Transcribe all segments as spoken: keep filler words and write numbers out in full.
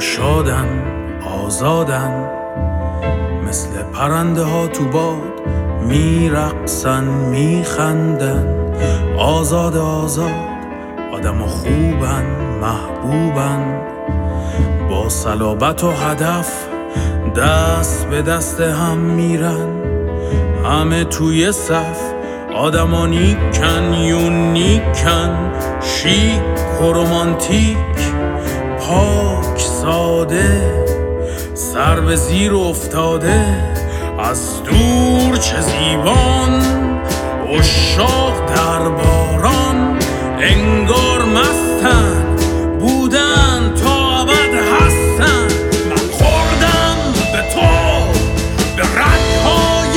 شادن آزادن، مثل پرنده ها تو باد میرقصن میخندن. آزاد آزاد آدم ها خوبن محبوبن، با صلابت و هدف دست به دست هم میرن. همه توی صف آدما نیکن یونیکن، شیک و رومانتیک، پاک ساده، سر به زیر افتاده. از دور چه زیبان عشاق در باران، انگار مستن بودن تا ابد هستن. من خوردم به تو به رگهای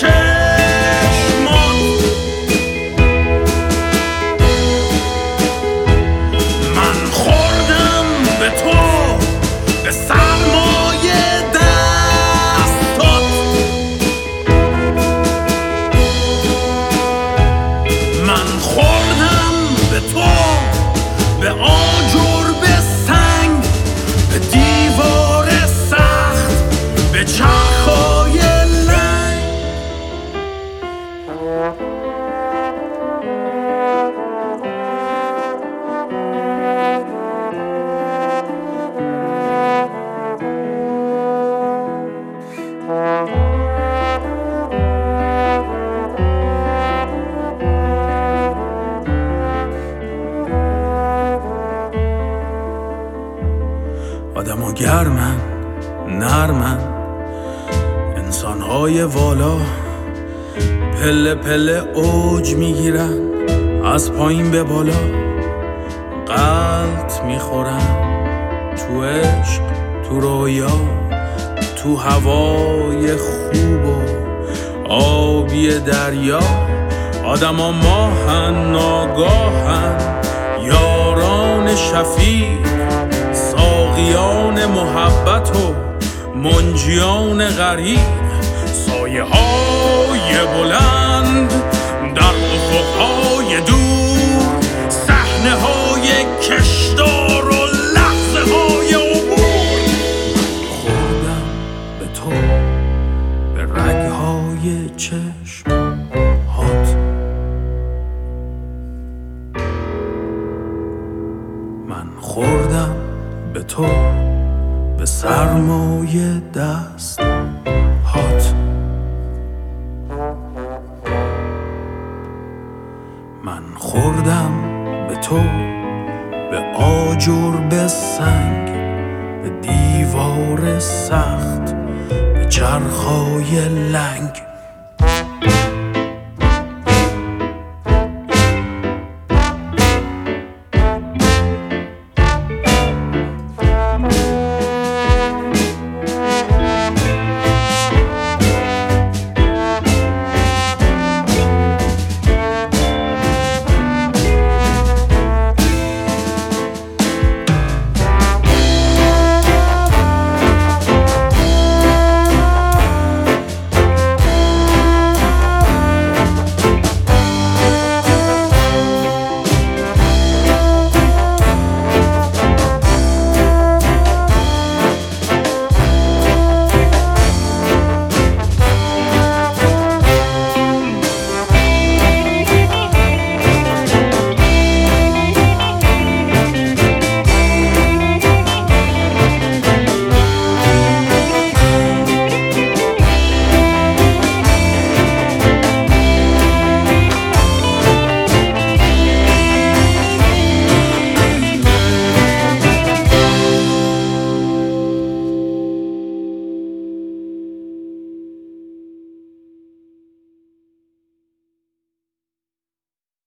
چشمان، من خوردم به تو به سرمایه دستات. من خوردم به تو به آجر به سنگ، به دیوار سخت، به چرخای لنگ. آدم گرمن نرمن، انسان‌های والا پله پله اوج میگیرن، از پایین به بالا غلط میخورن. تو عشق، تو رویا، تو هوای خوب و آبی دریا. آدما ماهن ناگاهن، یاران شفیق، ساقیان محبت و منجیان غریق. سایه های بلند در افقهای دور، صحنه های کشدار و لحظه های عبور. خوردم به تو به رگهای چشم هات، من خوردم به تو به سرمایه دست هات. من خوردم به تو به آجر به سنگ، به دیوار سخت، به چرخای لنگ.